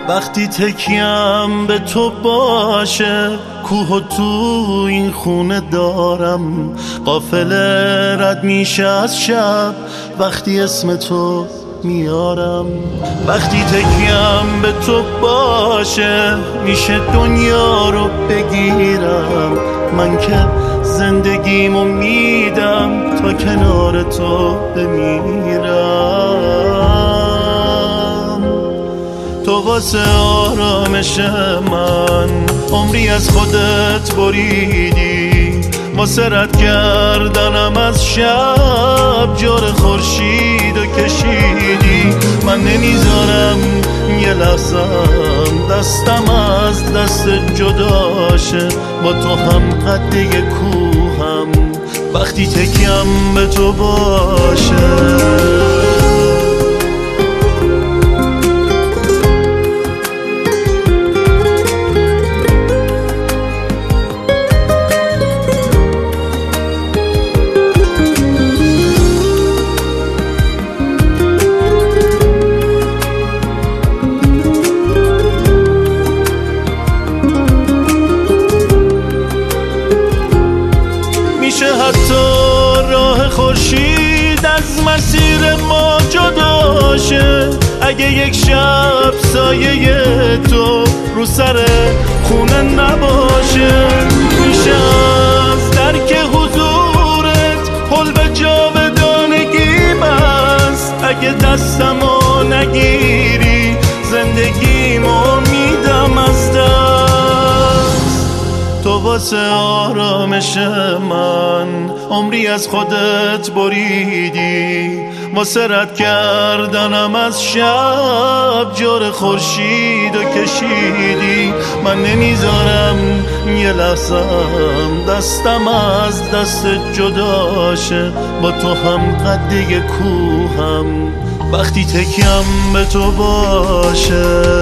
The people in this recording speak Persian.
وقتی تکیم به تو باشه، کوه و تو این خونه دارم. قافله رد میشه از شب وقتی اسم تو میارم. وقتی تکیم به تو باشه، میشه دنیا رو بگیرم. من که زندگیمو میدم تا کنار تو بمیرم. تو واسه آرامش من عمری از خودت بریدی، واسه رد کردنم از شب جور خورشید و کشیدی. من نمیذارم یه لحظم دستم از دست جداشه، با تو هم قده کوهم وقتی تکیم به تو باشه. میشه حتی راه خورشید از مسیر ما جدا شه، اگه یک شب سایه تو رو سر خونه نباشه. میشه از درک حضورت پل به جاودانگی بست، اگه دستمو نگیری زندگیمو میدم از دست. تو واسه آرامش من عمری از خودت بریدی، واسه رد کردنم از شب جور خورشید و کشیدی. من نمیذارم یه لحظم دستم از دست جداشه، با تو هم قده کوهم وقتی تکیم به تو باشه.